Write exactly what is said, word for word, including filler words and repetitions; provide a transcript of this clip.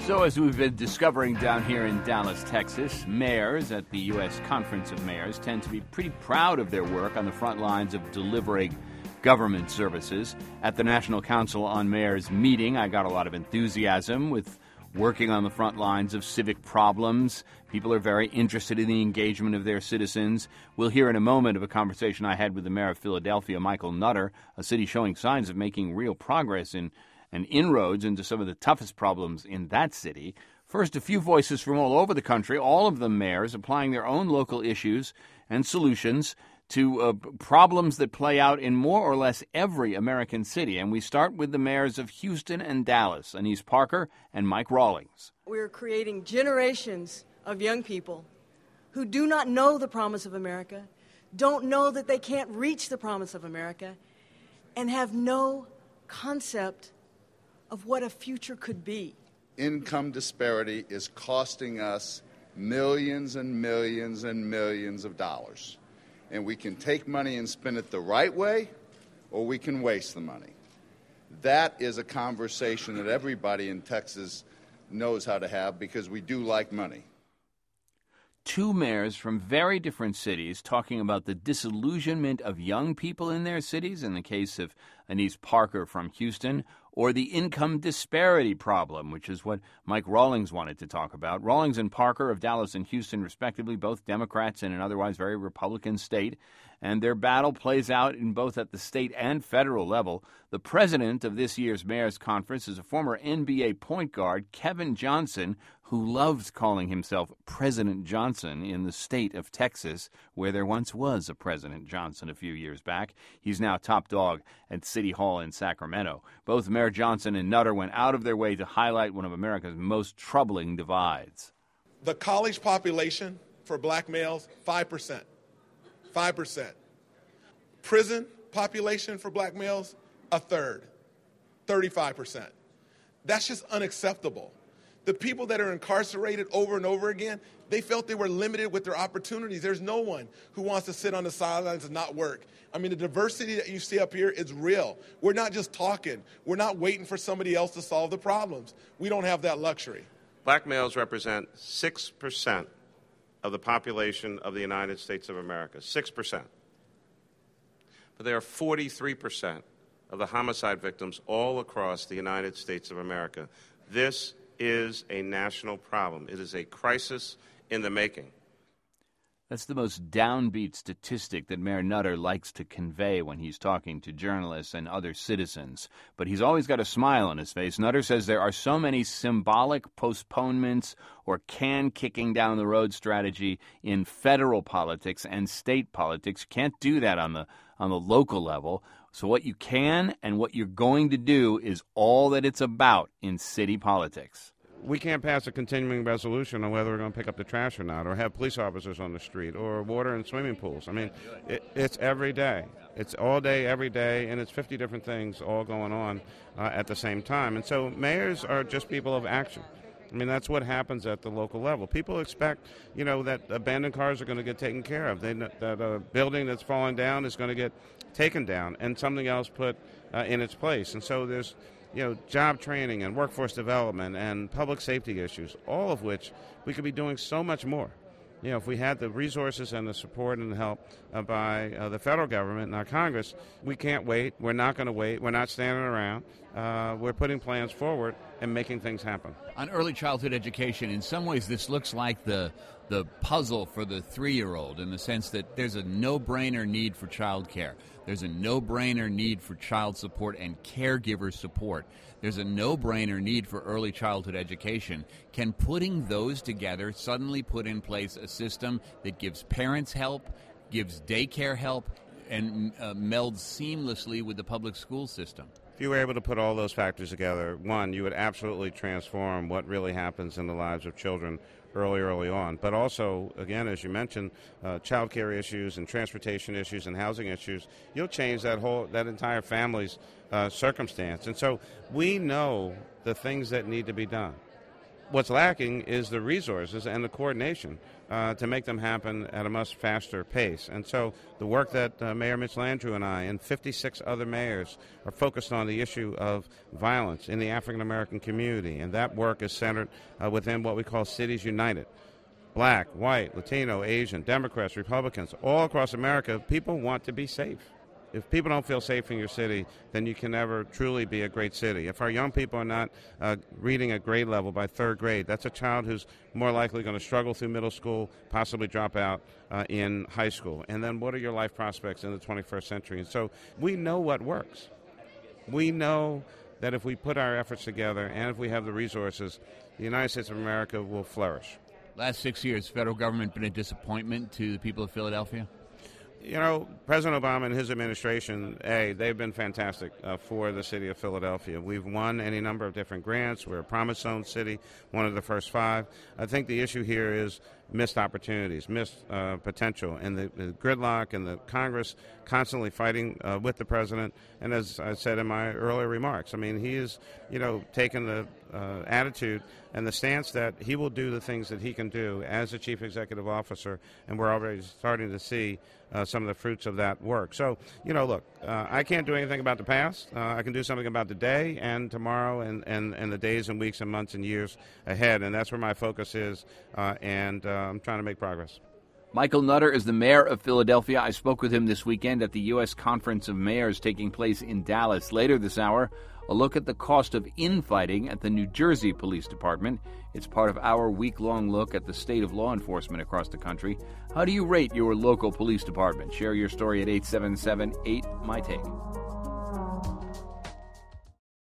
So as we've been discovering down here in Dallas, Texas, mayors at the U S Conference of Mayors tend to be pretty proud of their work on the front lines of delivering government services. At the National Council on Mayors meeting, I got a lot of enthusiasm with working on the front lines of civic problems. People are very interested in the engagement of their citizens. We'll hear in a moment of a conversation I had with the mayor of Philadelphia, Michael Nutter, a city showing signs of making real progress in and inroads into some of the toughest problems in that city. First, a few voices from all over the country, all of them mayors, applying their own local issues and solutions to uh, problems that play out in more or less every American city. And we start with the mayors of Houston and Dallas, Annise Parker and Mike Rawlings. We're creating generations of young people who do not know the promise of America, don't know that they can't reach the promise of America, and have no concept of what a future could be. Income disparity is costing us millions and millions and millions of dollars. And we can take money and spend it the right way, or we can waste the money. That is a conversation that everybody in Texas knows how to have because we do like money. Two mayors from very different cities talking about the disillusionment of young people in their cities, in the case of Annise Parker from Houston, or the income disparity problem, which is what Mike Rawlings wanted to talk about. Rawlings and Parker of Dallas and Houston, respectively, both Democrats in an otherwise very Republican state, and their battle plays out in both at the state and federal level. The president of this year's Mayor's Conference is a former N B A point guard, Kevin Johnson, who loves calling himself President Johnson in the state of Texas, where there once was a President Johnson a few years back. He's now top dog at City Hall in Sacramento. Both Mayor Johnson and Nutter went out of their way to highlight one of America's most troubling divides. The college population for black males, five percent. five percent. Prison population for black males, a third, thirty-five percent. That's just unacceptable. The people that are incarcerated over and over again, they felt they were limited with their opportunities. There's no one who wants to sit on the sidelines and not work. I mean, the diversity that you see up here is real. We're not just talking. We're not waiting for somebody else to solve the problems. We don't have that luxury. Black males represent six percent of the population of the United States of America, six percent. But they are forty-three percent of the homicide victims all across the United States of America. This is a national problem. It is a crisis in the making. That's the most downbeat statistic that Mayor Nutter likes to convey when he's talking to journalists and other citizens. But he's always got a smile on his face. Nutter says there are so many symbolic postponements or can-kicking down the road strategy in federal politics and state politics. You can't do that on the on the local level. So what you can and what you're going to do is all that it's about in city politics. We can't pass a continuing resolution on whether we're going to pick up the trash or not, or have police officers on the street, or water and swimming pools. I mean, it, it's every day. It's all day, every day, and it's fifty different things all going on uh, at the same time. And so mayors are just people of action. I mean, that's what happens at the local level. People expect, you know, that abandoned cars are going to get taken care of, they, that a building that's falling down is going to get taken down and something else put uh, in its place. And so there's, you know, job training and workforce development and public safety issues, all of which we could be doing so much more. You know, if we had the resources and the support and the help uh, by uh, the federal government and our Congress, we can't wait. We're not going to wait. We're not standing around. Uh, we're putting plans forward and making things happen. On early childhood education, in some ways this looks like the the puzzle for the three-year-old in the sense that there's a no-brainer need for child care. There's a no-brainer need for child support and caregiver support. There's a no-brainer need for early childhood education. Can putting those together suddenly put in place a system that gives parents help, gives daycare help, and uh, melds seamlessly with the public school system? If you were able to put all those factors together, one, you would absolutely transform what really happens in the lives of children early, early on. But also, again, as you mentioned, uh, child care issues and transportation issues and housing issues, you'll change that whole, that entire family's uh, circumstance. And so we know the things that need to be done. what's lacking is the resources and the coordination uh, to make them happen at a much faster pace. And so the work that uh, Mayor Mitch Landrieu and I and fifty-six other mayors are focused on the issue of violence in the African-American community, and that work is centered uh, within what we call Cities United. Black, white, Latino, Asian, Democrats, Republicans, all across America, people want to be safe. If people don't feel safe in your city, then you can never truly be a great city. If our young people are not uh, reading at grade level by third grade, that's a child who's more likely going to struggle through middle school, possibly drop out uh, in high school. And then what are your life prospects in the twenty-first century? And so we know what works. We know that if we put our efforts together and if we have the resources, the United States of America will flourish. Last six years, federal government been a disappointment to the people of Philadelphia? You know, President Obama and his administration, A, they've been fantastic uh, for the city of Philadelphia. We've won any number of different grants. We're a Promise Zone city, one of the first five. I think the issue here is missed opportunities, missed uh, potential, and the, the gridlock and the Congress constantly fighting uh, with the president. And as I said in my earlier remarks, I mean, he is, you know, taken the uh, attitude and the stance that he will do the things that he can do as a chief executive officer, and we're already starting to see uh, some of the fruits of that work. So, you know, look, uh, I can't do anything about the past. Uh, I can do something about the day and tomorrow and, and, and the days and weeks and months and years ahead, and that's where my focus is, uh, and uh, I'm trying to make progress. Michael Nutter is the mayor of Philadelphia. I spoke with him this weekend at the U S Conference of Mayors taking place in Dallas. Later this hour, a look at the cost of infighting at the New Jersey Police Department. It's part of our week-long look at the state of law enforcement across the country. How do you rate your local police department? Share your story at eight seven seven eight, M Y T A K E.